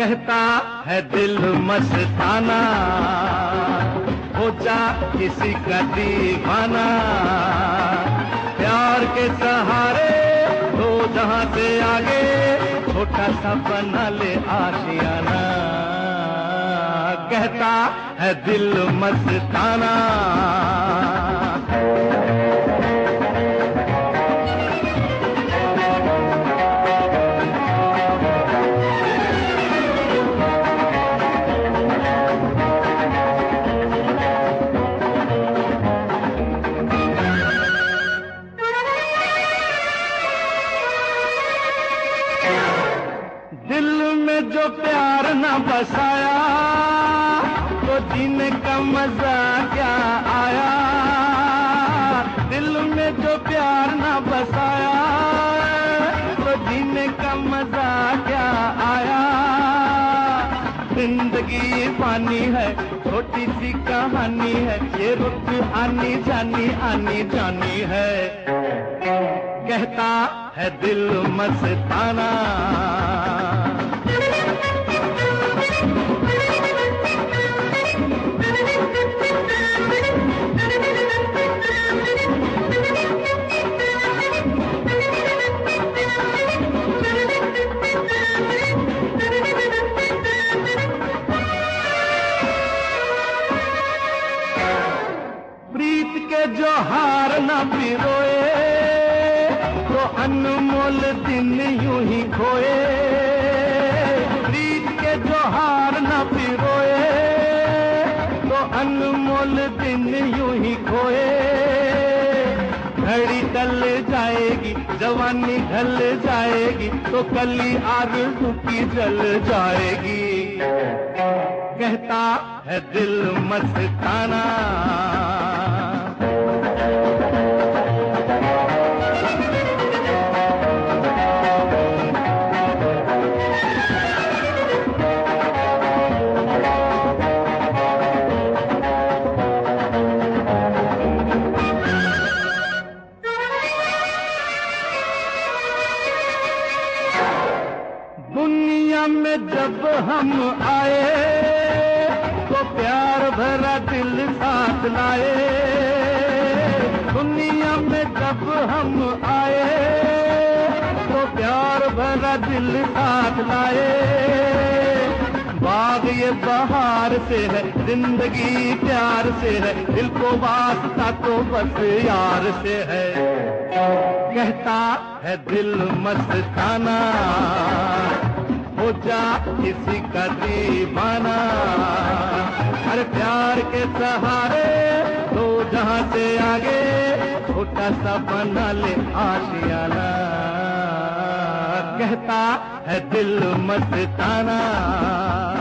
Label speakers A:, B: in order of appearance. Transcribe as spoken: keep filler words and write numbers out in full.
A: कहता है दिल मस्ताना, हो जा किसी का दीवाना। प्यार के सहारे दो जहां से आगे, छोटा सा बना ले आशियाना। कहता है दिल मस्ताना। दिल में जो प्यार न बसाया, तो जीने का मजा क्या आया। दिल में जो प्यार न बसाया, तो जीने का मजा क्या आया। जिंदगी पानी है, छोटी सी कहानी है, ये रुत आनी जानी आनी जानी है। कहता है दिल मस्ताना। प्रीत के जो हार न पिरोए, तो अनमोल दिन यूं ही खोए। प्रीत के जो हार न पिरोए, तो अनमोल दिन यूं ही खोए। घड़ी टल जाएगी, जवानी ढल जाएगी, तो कली आरज़ू की जल जाएगी। कहता है दिल मस्ताना। दुनिया में जब हम आए, तो प्यार भरा दिल साथ लाए। दुनिया में जब हम आए, तो प्यार भरा दिल साथ लाए। बाग ये बहार से है, जिंदगी प्यार से है, दिल को वास्ता तो बस यार से है। कहता है दिल मस्ताना, हो जा किसी का दीवाना। हर प्यार के सहारे दो जहां से आगे, छोटा सा बना ले आशियाना। कहता है दिल मस्ताना।